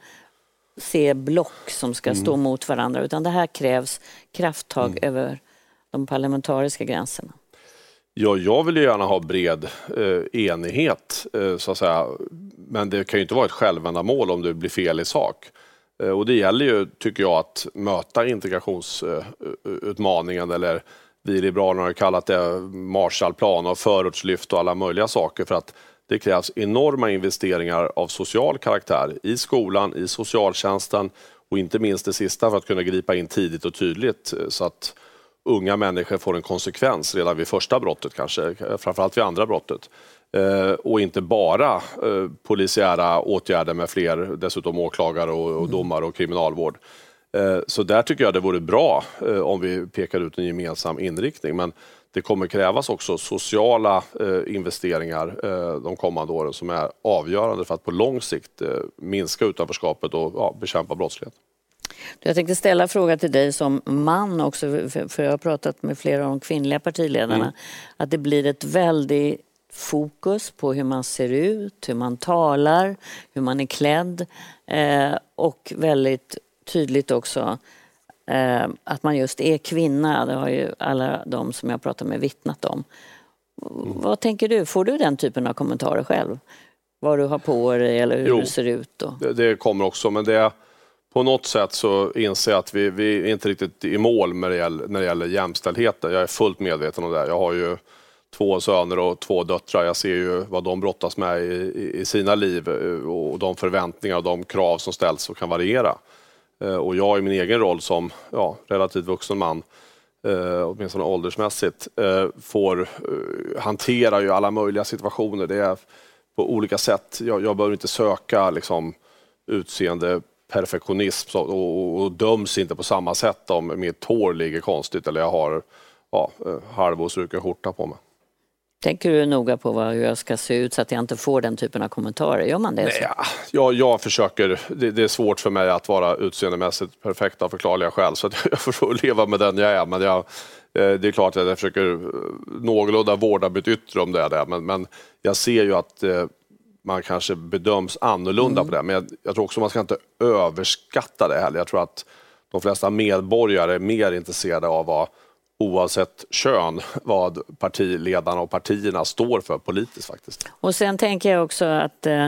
se block som ska mm. stå mot varandra, utan det här krävs krafttag mm. över de parlamentariska gränserna. Ja, jag vill ju gärna ha bred eh, enighet, eh, så att säga. Men det kan ju inte vara ett självändamål om det blir fel i sak. Eh, och det gäller ju, tycker jag, att möta integrationsutmaningen, eh, eller vi liberaler har kallat det Marshallplan och förortslyft och alla möjliga saker, för att det krävs enorma investeringar av social karaktär i skolan, i socialtjänsten och inte minst det sista för att kunna gripa in tidigt och tydligt så att unga människor får en konsekvens redan vid första brottet, kanske framförallt vid andra brottet. Eh, och inte bara eh, polisiära åtgärder med fler, dessutom åklagare och, och domare och kriminalvård. Eh, så där tycker jag det vore bra eh, om vi pekar ut en gemensam inriktning. Men det kommer krävas också sociala eh, investeringar eh, de kommande åren som är avgörande för att på lång sikt eh, minska utanförskapet och ja, bekämpa brottslighet. Jag tänkte ställa fråga till dig som man också, för jag har pratat med flera av de kvinnliga partiledarna, mm. att det blir ett väldigt fokus på hur man ser ut, hur man talar, hur man är klädd eh, och väldigt tydligt också eh, att man just är kvinna. Det har ju alla de som jag pratar med vittnat om. Mm. Vad tänker du? Får du den typen av kommentarer själv? Vad du har på dig eller hur jo, du ser ut? Och... Det, det kommer också, men det är på något sätt så inser jag att vi, vi är inte riktigt i mål när det gäller, när det gäller jämställdheten. Jag är fullt medveten om det. Jag har ju två söner och två döttrar. Jag ser ju vad de brottas med i, i, i sina liv och de förväntningar och de krav som ställs och kan variera. Och jag i min egen roll som ja, relativt vuxen man, eh, åtminstone åldersmässigt, eh, får eh, hantera ju alla möjliga situationer. Det är på olika sätt. Jag, jag behöver inte söka liksom, utseende perfektionism så, och, och, och döms inte på samma sätt om mitt hår ligger konstigt eller jag har ja, halvårsruken skjorta på mig. Tänker du noga på vad jag ska se ut så att jag inte får den typen av kommentarer? Gör man det? Nej, jag, jag försöker, det, det är svårt för mig att vara utseendemässigt perfekt av förklarliga skäl så att jag får leva med den jag är. Men jag, det är klart att jag försöker någorlunda vårda mitt yttre om det är det. Men, men jag ser ju att eh, man kanske bedöms annorlunda mm. på det. Men jag, jag tror också man ska inte överskatta det heller. Jag tror att de flesta medborgare är mer intresserade av vad oavsett kön vad partiledarna och partierna står för politiskt faktiskt. Och sen tänker jag också att eh,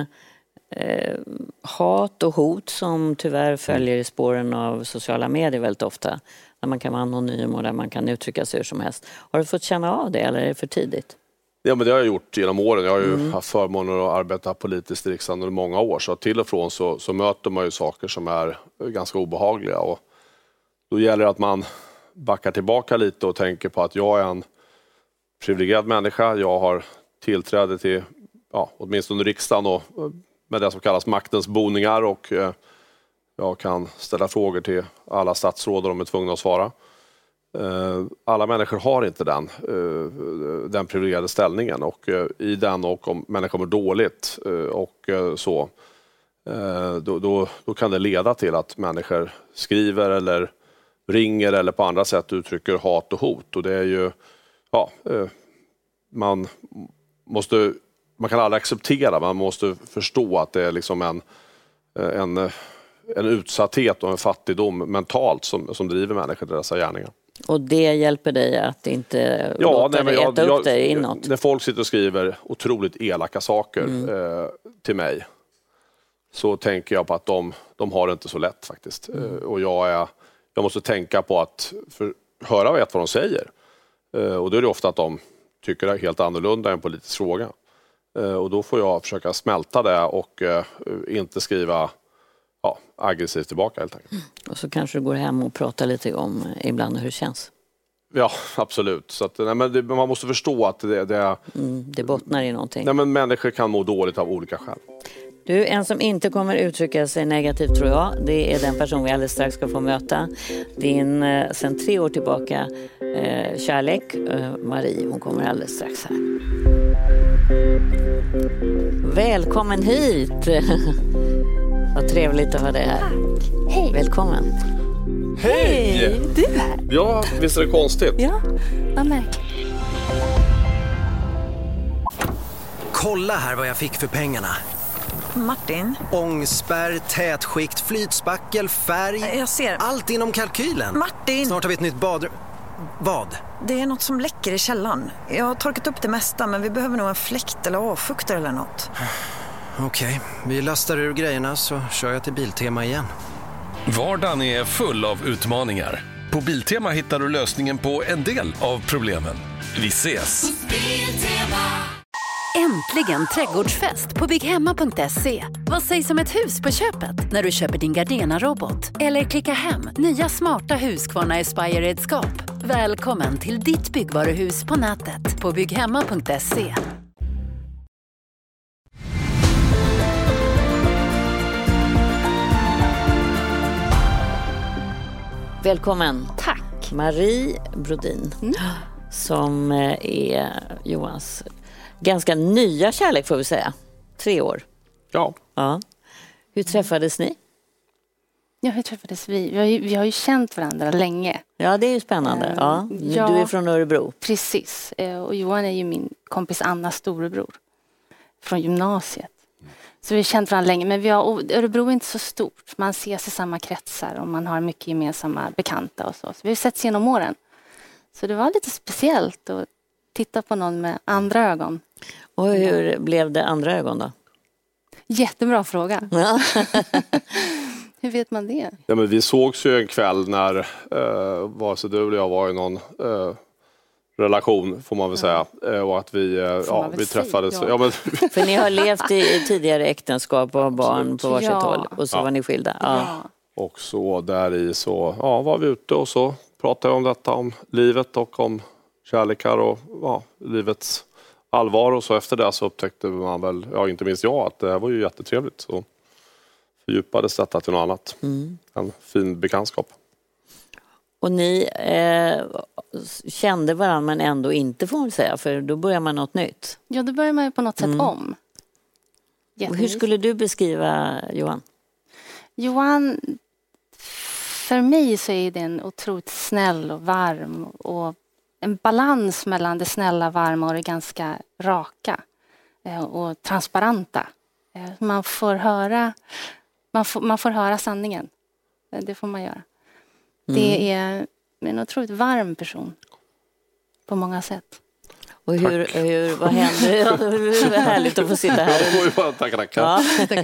hat och hot som tyvärr följer i spåren av sociala medier väldigt ofta, där man kan vara anonym och där man kan uttrycka sig hur som helst. Har du fått känna av det eller är det för tidigt? Ja, men det har jag gjort genom åren. Jag har ju mm. haft förmånen att arbeta politiskt i riksdagen under många år, så till och från så, så möter man ju saker som är ganska obehagliga och då gäller det att man backar tillbaka lite och tänker på att jag är en privilegierad människa. Jag har tillträde till ja, åtminstone riksdagen och med det som kallas maktens boningar och eh, jag kan ställa frågor till alla statsråd och de är tvungna att svara. Eh, alla människor har inte den, eh, den privilegierade ställningen och eh, i den och om människor mår dåligt eh, och eh, så eh, då, då, då kan det leda till att människor skriver eller ringer eller på andra sätt uttrycker hat och hot och det är ju ja, man måste man kan aldrig acceptera, man måste förstå att det är liksom en en, en utsatthet och en fattigdom mentalt som, som driver människor till dessa gärningar. Och det hjälper dig att inte ja, låta nej, dig jag, äta upp jag, dig inåt? När folk sitter och skriver otroligt elaka saker mm. eh, till mig så tänker jag på att de, de har det inte så lätt faktiskt. Mm. Eh, och jag är Jag måste tänka på att för, höra och veta vad de säger. Eh, och då är det ofta att de tycker det är helt annorlunda en politisk fråga. Eh, och då får jag försöka smälta det och eh, inte skriva ja, aggressivt tillbaka helt enkelt. Mm. Och så kanske du går hem och pratar lite om ibland hur det känns. Ja, absolut. Så att, nej, men det, man måste förstå att det, det, mm, det bottnar i någonting. Nej, men människor kan må dåligt av olika skäl. Du, en som inte kommer uttrycka sig negativt tror jag, det är den person vi alldeles strax ska få möta. Din eh, sen tre år tillbaka eh, kärlek, eh, Marie, hon kommer alldeles strax här. Välkommen hit! Vad trevligt att ha dig här. Tack. Hej. Välkommen. Hej! Hej! Du är här. Ja, visst är det konstigt? Ja, vad märkligt. Kolla här vad jag fick för pengarna. Martin? Ångspärr, tätskikt, flytspackel, färg. Jag ser. Allt inom kalkylen. Martin! Snart har vi ett nytt badrum. Vad? Det är något som läcker i källaren. Jag har torkat upp det mesta, men vi behöver nog en fläkt eller avfuktare eller något. Okej, okay. Vi lastar ur grejerna så kör jag till Biltema igen. Vardagen är full av utmaningar. På Biltema hittar du lösningen på en del av problemen. Vi ses! Äntligen trädgårdsfest på bygghemma punkt se. Vad sägs om ett hus på köpet när du köper din Gardena-robot? Eller klicka hem nya smarta Husqvarna Aspire-redskap. Välkommen till ditt byggvaruhus på nätet på bygghemma punkt se. Välkommen. Tack. Marie Brodin, mm. som är Johans ganska nya kärlek får vi säga. Tre år. Ja. ja. Hur träffades ni? Ja, hur träffades vi? Vi har ju, vi har ju känt varandra länge. Ja, det är ju spännande. Uh, ja. ja. Du är från Örebro. Precis. Och Johan är ju min kompis Annas storebror. Från gymnasiet. Så vi har känt varandra länge. Men vi har, Örebro är inte så stort. Man ses i samma kretsar och man har mycket gemensamma bekanta och så. Så vi har setts genom åren. Så det var lite speciellt att titta på någon med andra ögon. Och hur blev det andra ögon då? Jättebra fråga. Ja. Hur vet man det? Ja, men vi sågs ju en kväll när eh, vare sig du eller jag var i någon eh, relation får man väl säga. Eh, och att vi, eh, ja, vi träffades. Ja. Ja, men... För ni har levt i tidigare äktenskap och har barn på varsitt ja. håll. Och så ja. var ni skilda. Ja. Ja. Och så där i så ja, var vi ute och så pratade om detta, om livet och om kärlekar och ja, livets allvar och så efter det så upptäckte man väl, ja inte minst jag, att det här var ju jättetrevligt. Så fördjupades detta till något annat. Mm. En fin bekantskap. Och ni eh, kände varandra men ändå inte, får man säga, för då börjar man något nytt. Ja, då börjar man ju på något sätt mm. om. Och hur skulle du beskriva Johan? Johan, för mig så är den otroligt snäll och varm och en balans mellan det snälla, varma och det ganska raka och transparenta. Man får höra, man får, man får höra sanningen. Det får man göra. Mm. Det är en otroligt varm person på många sätt. Och hur, hur, vad händer? Ja, det är härligt att få sitta här. Tackar, tackar. Ja.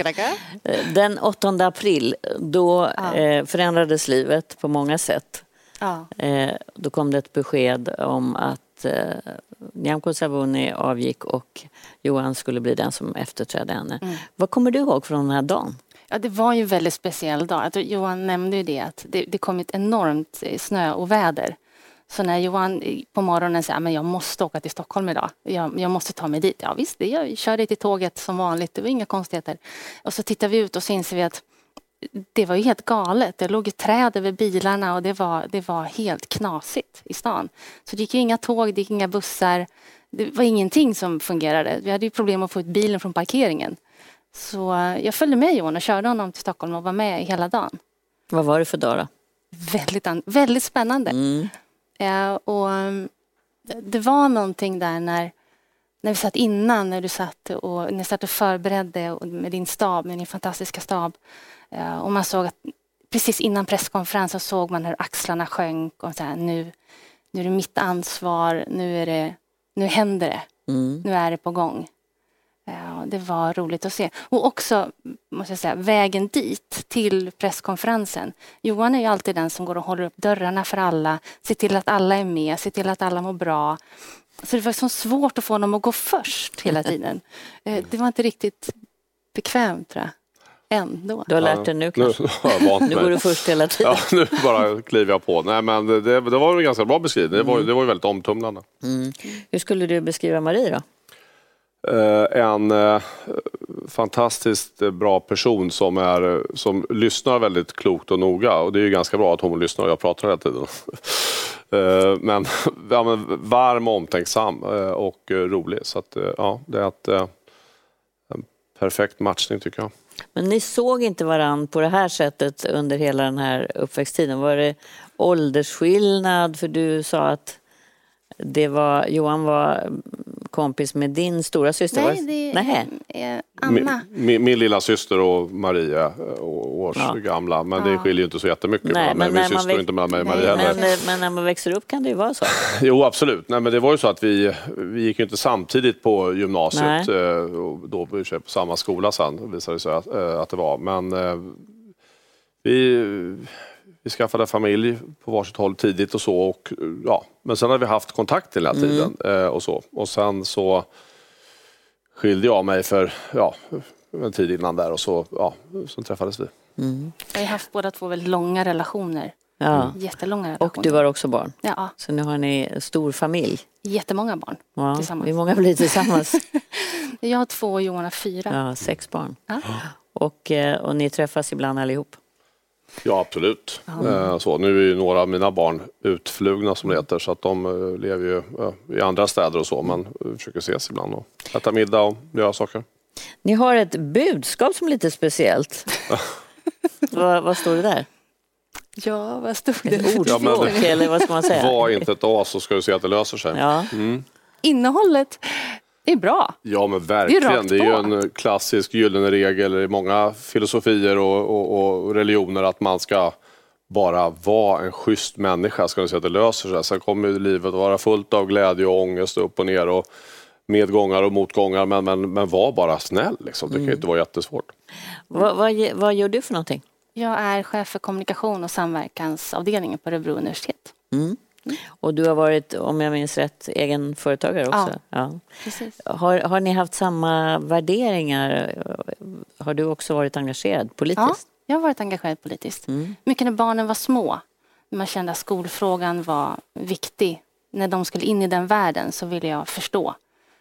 Den åttonde april, då ja. eh, förändrades livet på många sätt. Ja. Eh, då kom det ett besked om att eh, Nyamko Sabuni avgick och Johan skulle bli den som efterträdde henne. Mm. Vad kommer du ihåg från den här dagen? Ja, det var ju en väldigt speciell dag. Alltså, Johan nämnde ju det, att det, det kom ett enormt snö och väder. Så när Johan på morgonen säger att jag måste åka till Stockholm idag. Jag, jag måste ta mig dit. Ja visst, jag körde till tåget som vanligt. Det var inga konstigheter. Och så tittar vi ut och så inser vi att det var ju helt galet. Det låg ett träd över bilarna och det var, det var helt knasigt i stan. Så det gick ju inga tåg, det gick inga bussar. Det var ingenting som fungerade. Vi hade ju problem att få ut bilen från parkeringen. Så jag följde med Johan och körde honom till Stockholm och var med hela dagen. Vad var det för dag då? Väldigt, väldigt spännande. Mm. Ja, och det var någonting där när, när vi satt innan, när du satt och, när du satt och förberedde med din stab, med din fantastiska stab. Ja, och man såg att precis innan presskonferensen såg man hur axlarna sjönk och så här, nu, nu är det mitt ansvar, nu, är det, nu händer det, mm. nu är det på gång. Ja, det var roligt att se. Och också, måste jag säga, vägen dit till presskonferensen. Johan är ju alltid den som går och håller upp dörrarna för alla. Ser till att alla är med, ser till att alla mår bra. Så det var så svårt att få honom att gå först hela tiden. Det var inte riktigt bekvämt, tror jag. Ändå. Du har lärt dig nu kanske. Nu, nu går du först hela tiden. Ja, nu bara kliver jag på. Nej, men det, det var en ganska bra beskrivning. Det var, det var ju väldigt omtumlande. Mm. Hur skulle du beskriva Marie då? Uh, en uh, fantastiskt bra person som, är, som lyssnar väldigt klokt och noga. Och det är ju ganska bra att hon lyssnar och jag pratar hela tiden. uh, men, ja, men varm och omtänksam uh, och uh, rolig. Så att, uh, ja, det är ett, uh, en perfekt matchning tycker jag. Men ni såg inte varann på det här sättet under hela den här uppväxttiden. Var det åldersskillnad? För du sa att det var, Johan var kompis med din stora syster. Nej, det är, Nej. är Anna. Min, min, min lilla syster och Maria års ja. gamla. Men ja. det skiljer ju inte så jättemycket. Nej, men min syster väx... inte mellan mig och Maria Nej, men, men när man växer upp kan det ju vara så. Jo, absolut. Nej, men det var ju så att vi, vi gick ju inte samtidigt på gymnasiet. Nej. Och då var vi på samma skola sen, visade det sig att, att det var. Men vi... Vi skaffade familj på varsitt håll tidigt och så. Och, ja. Men sen har vi haft kontakt hela tiden. Mm. Eh, och, så. och sen så skilde jag mig för ja, en tid innan där. Och så, ja, så träffades vi. Mm. Vi har haft båda två väldigt långa relationer. Ja. Jättelånga relationer. Och du var också barn. Ja. Så nu har ni en stor familj. Jättemånga barn ja. tillsammans. Hur många blir tillsammans? Jag har två och Johan har fyra. Ja, sex barn. Ja. Och, och ni träffas ibland allihop? Ja, absolut. Mm. Så, nu är ju några av mina barn utflugna som det heter, så att de lever ju i andra städer och så, men vi försöker ses ibland och äta middag och göra saker. Ni har ett budskap som är lite speciellt. vad, vad står det där? Ja, vad står det? Ett ordspråk, ja, eller vad ska man säga? Var inte ett as så ska du se att det löser sig. Ja. Mm. Innehållet är bra. Ja, men verkligen. Det är, det är ju en klassisk gyllene regel i många filosofier och, och, och religioner att man ska bara vara en schysst människa. Ska du säga att det löser sig. Sen kommer ju livet att vara fullt av glädje och ångest upp och ner och medgångar och motgångar. Men, men, men var bara snäll. Liksom. Det kan ju mm. inte vara jättesvårt. Vad, vad, vad gör du för någonting? Jag är chef för kommunikation och samverkansavdelningen på Örebro universitet. Mm. Mm. Och du har varit, om jag minns rätt, egen företagare också. Ja, ja. Precis. Har, har ni haft samma värderingar? Har du också varit engagerad politiskt? Ja, jag har varit engagerad politiskt. Mm. Mycket när barnen var små. När man kände att skolfrågan var viktig. När de skulle in i den världen så ville jag förstå.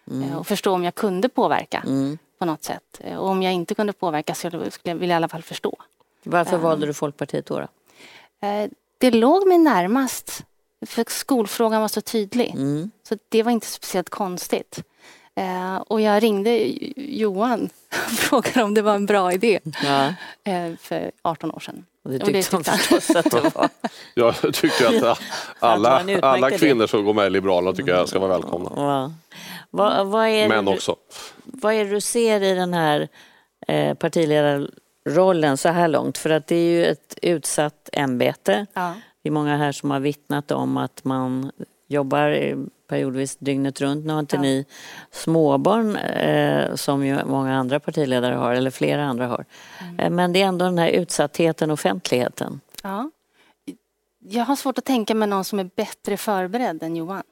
mm. och förstå om jag kunde påverka mm. på något sätt. Och om jag inte kunde påverka så skulle jag vilja i alla fall förstå. Varför um, valde du Folkpartiet då? då? Uh, det låg mig närmast, för skolfrågan var så tydlig. Mm. Så det var inte speciellt konstigt. Uh, och jag ringde Johan och frågade om det var en bra idé ja. uh, för arton år sedan. Och det tyckte han förstås att det var. Jag tycker att alla, alla kvinnor som går med i Liberalerna tycker jag ska vara välkomna. Ja. Vad, vad är Män du, också. Vad är det du ser i den här eh, partiledarrollen så här långt? För att det är ju ett utsatt ämbete. Ja. Det är många här som har vittnat om att man jobbar periodvis dygnet runt. Nu har inte ja. ni småbarn eh, som ju många andra partiledare har, eller flera andra har. Mm. Eh, men det är ändå den här utsattheten, offentligheten. Ja. Jag har svårt att tänka mig någon som är bättre förberedd än Johan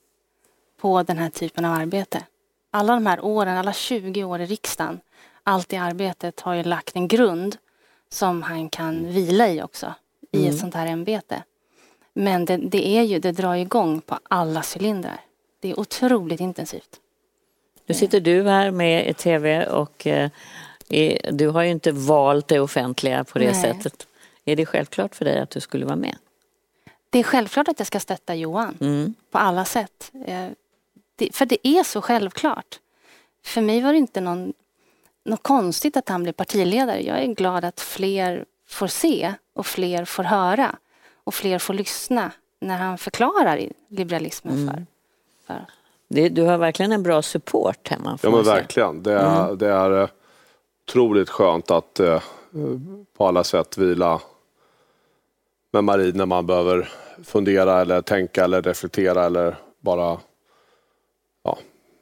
på den här typen av arbete. Alla de här åren, alla tjugo år i riksdagen, allt i arbetet har ju lagt en grund som han kan vila i också, i mm. ett sånt här ämbete. Men det, det är ju, det drar igång på alla cylindrar. Det är otroligt intensivt. Nu sitter du här med i tv och eh, är, du har ju inte valt det offentliga på det Nej. sättet. Är det självklart för dig att du skulle vara med? Det är självklart att jag ska stötta Johan mm. på alla sätt. Eh, det, för det är så självklart. För mig var det inte någon, något konstigt att han blev partiledare. Jag är glad att fler får se och fler får höra. Och fler får lyssna när han förklarar liberalismen mm. för. för. Det, du har verkligen en bra support hemma. Ja men verkligen. Det är, mm. det är otroligt skönt att eh, på alla sätt vila med Marie när man behöver fundera eller tänka eller reflektera eller bara ja,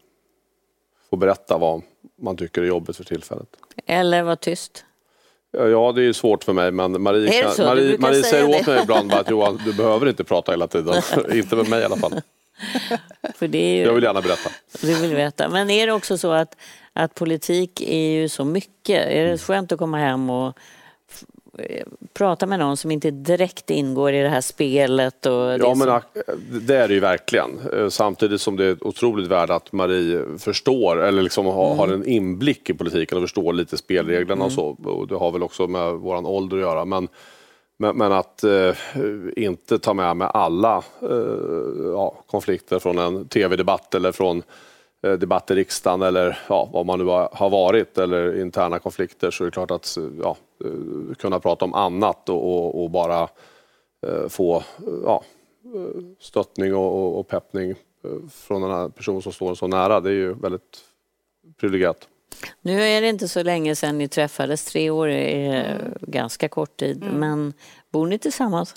få berätta vad man tycker är jobbigt för tillfället. Eller vara tyst. Ja, det är svårt för mig, men Marie, kan, Marie, Marie säger åt mig ibland att Johan, du behöver inte prata hela tiden. Inte med mig i alla fall. För det är ju, jag vill gärna berätta. Du vill veta. Men är det också så att, att politik är ju så mycket? Är det skönt att komma hem och f- prata med någon som inte direkt ingår i det här spelet? Och det ja, men som... det är det ju verkligen. Samtidigt som det är otroligt värde att Marie förstår eller liksom har, mm. har en inblick i politiken och förstår lite spelreglerna mm. och så. Och det har väl också med våran ålder att göra. Men, men, men att eh, inte ta med med alla eh, ja, konflikter från en tv-debatt eller från eh, debatt i riksdagen eller ja, vad man nu har varit eller interna konflikter, så är det klart att ja, kunna prata om annat och, och, och bara eh, få ja, stöttning och, och, och peppning från den här personen som står så nära. Det är ju väldigt privilegierat. Nu är det inte så länge sedan ni träffades, tre år är mm. ganska kort tid, mm. men bor ni tillsammans?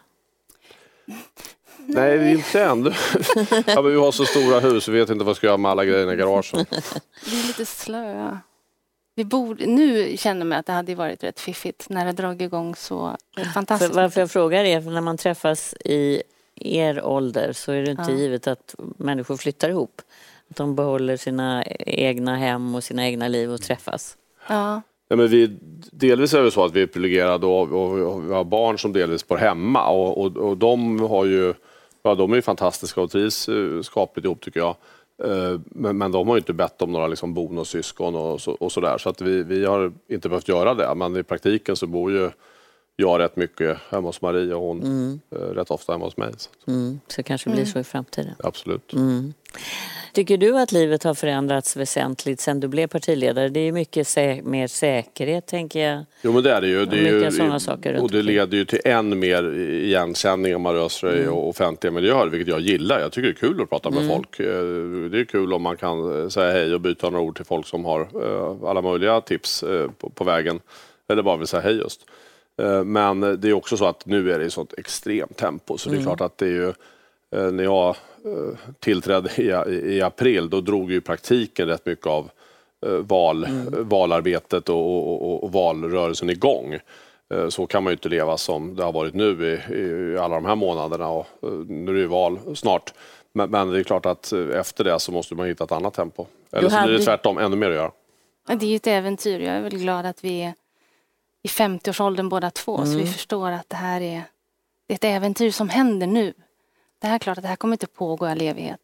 Nej, vi är inte än. Ja, men vi har så stora hus, vi vet inte vad vi ska göra med alla grejerna i garagen. Vi är lite slöa. Vi borde, nu känner man att det hade varit rätt fiffigt när det drog igång så fantastiskt. För varför jag frågar är, för när man träffas i er ålder så är det inte ja. givet att människor flyttar ihop. Att de behåller sina egna hem och sina egna liv och träffas. Ja. Ja, men vi, delvis är det så att vi är privilegierade och, och, och vi har barn som delvis bor hemma. Och, och, och de har ju, ja, de är ju fantastiska och trivs skapligt ihop tycker jag. Men, men de har ju inte bett om några liksom bonussyskon och, så, och sådär. Så att vi, vi har inte behövt göra det. Men i praktiken så bor ju jag rätt mycket hemma hos Marie och hon mm. rätt ofta hemma hos mig. Så, mm. så kanske blir så i framtiden. Absolut. Mm. Tycker du att livet har förändrats väsentligt sedan du blev partiledare? Det är mycket sä- mer säkerhet, tänker jag. Jo, men det är det ju. Det är ju sådana saker och det leder ju till än mer igenkänning om man rör sig mm. och offentliga miljöer, vilket jag gillar. Jag tycker det är kul att prata med mm. folk. Det är kul om man kan säga hej och byta några ord till folk som har alla möjliga tips på, på vägen. Eller bara vill säga hej just. Men det är också så att nu är det i sånt extremt tempo. Så det är mm. klart att det är ju, när jag tillträdde i, i april, då drog ju i praktiken rätt mycket av val, mm. valarbetet och, och, och valrörelsen igång. Så kan man ju inte leva som det har varit nu i, i alla de här månaderna. Och nu är det ju val snart. Men, men det är klart att efter det så måste man hitta ett annat tempo. Eller så blir det tvärtom ännu mer att göra. Det är ju ett äventyr. Jag är väl glad att vi är i femtioårsåldern båda två. Mm. Så vi förstår att det här är ett äventyr som händer nu. Det här är klart att det här kommer inte pågå all evighet.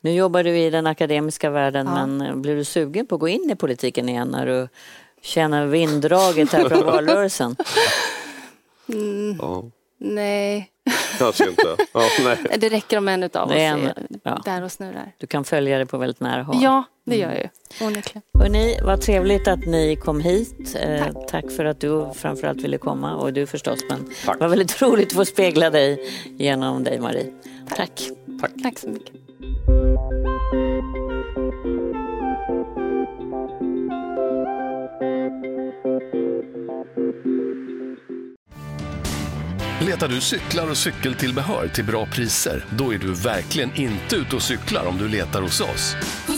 Nu jobbar du i den akademiska världen, Ja. men blir du sugen på att gå in i politiken igen när du känner vinddraget här från valrörelsen? Mm. Ja. Nej. Kanske inte. Ja, nej. Det räcker om en utav oss Det är en- är ja. där och snurrar. Du kan följa det på väldigt nära håll. Ja, det gör jag ju. Onekligen. Hörrni, vad trevligt att ni kom hit. Eh, Tack. tack för att du framförallt ville komma, och du förstås. Men Tack. det var väldigt roligt att få spegla dig genom dig, Marie. Tack. Tack. Tack så mycket. Letar du cyklar och cykeltillbehör till bra priser? Då är du verkligen inte ute och cyklar om du letar hos oss.